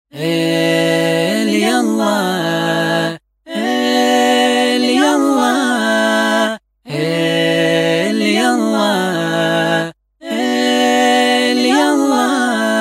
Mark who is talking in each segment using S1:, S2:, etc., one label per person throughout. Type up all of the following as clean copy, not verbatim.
S1: هيل يلا هيل يلا هيل يلا هيل يلا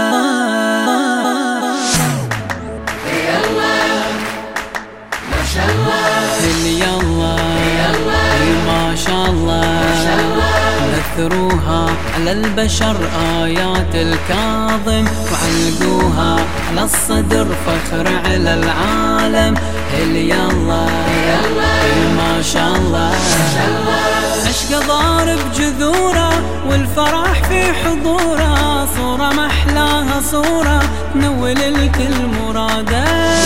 S2: يلا ما شاء الله
S1: هيل يلا
S2: يلا
S1: ما شاء الله نثروها على البشر آيات الكاظم وعلقوها على الصدر فخر على العالم. هيل يلا ما شاء الله عشق ضارب جذوره والفرح في حضوره، صورة محلاها صورة تنول الكل مراده.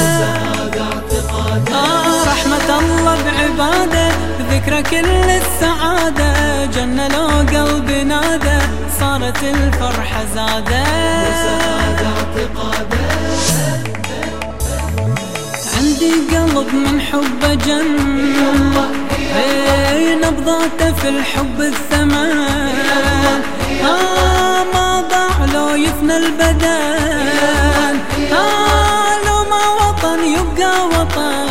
S1: رحمة الله بعباده ذكرى كل السعادة، جنة لو قلب نادى صارت الفرحة زادة. عندي قلب من حبه جن، نبضاته في الحب الثمن، ما ضاع لو يفنى البدن، لو ما وطن يبقى وطن.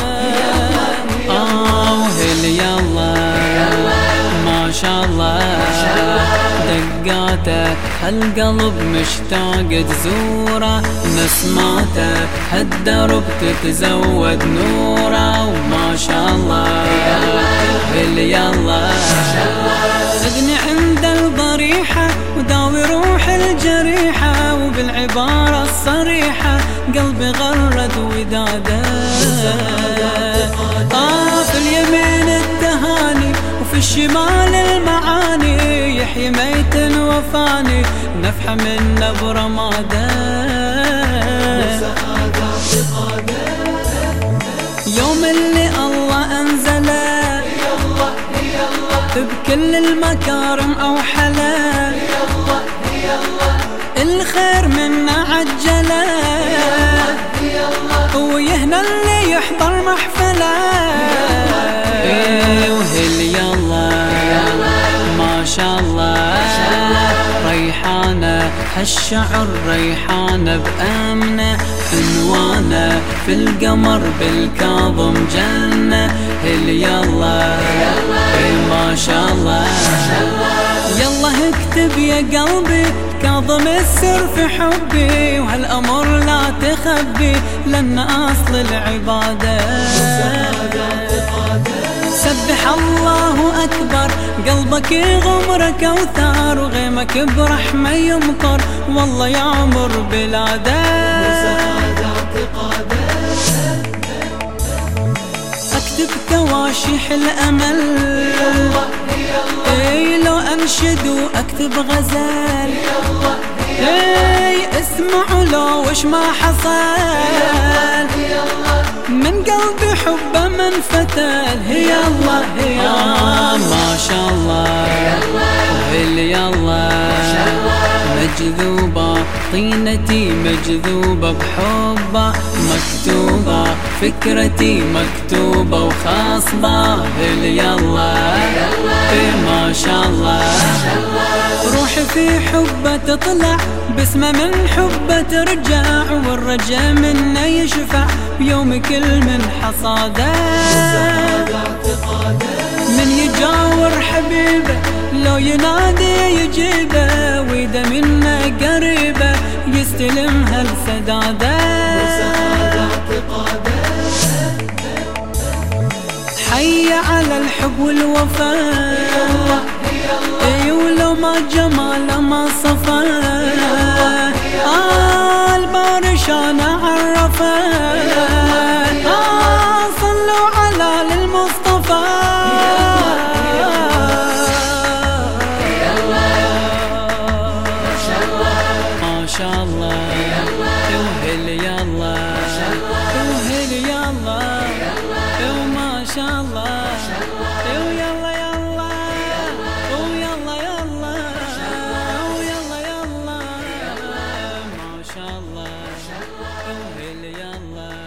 S1: هيل يلا ما شاء الله دقاته هالقلب مشتاق تزوره، نسماته هالدرب تتزود نوره. وما شاء الله هيل يلا اغني عند الضريحة وداوي روح الجريحة، وبالعبارة الصريحة قلبي غرد وداده. في اليمين التهاني وفي الشمال المعاني، يحيي ميت وفاني نفحة من نبر ماده. يوم اللي الله أنزله بكل المكارم أوحله، الخير منا عجله ويهنى اللي يحضر محفله. وهيل يلا ما شاء الله ريحانة هالشعر ريحانة بأمنة، عنوانه في القمر بالكاظم جنة. هيل يلا ما شاء الله يلا اكتب يا قلبي كاظم السر في حبي، وهالأمر لا تخبي لأن أصل العبادة. سبح الله أكبر قلبك يغمر كوثر، وغيمك برحمة يمطر والله يعمر بلاده. أكتب تواشيح الأمل لو أنشد وأكتب غزل، اسمعوا لو وش ما حصل من قلبي حبه من فتل. هي الله ما شاء الله هيل يلا مجذوبة طينتي مجذوبة بحبه، مكتوبة فكرتي مكتوبة وخاصبة. هيل يلا ما شاء الله روحي في حبه تطلع باسمه من حبه ترجع، والرجا منه يشفع بيوم كل من حصاده. من يجاور حبيبه لو ينادي يجيبه، وإذا منه قريبه يستلم هالسداده. حي على الحب والوفاء ولو ما جمال ما صفا، البارش انا عرفه، صلوا على المصطفى. ما شاء الله وهيل يلا وهيل يلا وما شاء الله ويلا يلا ويلا يلا ويلا يلا ما شاء الله وهيل يلا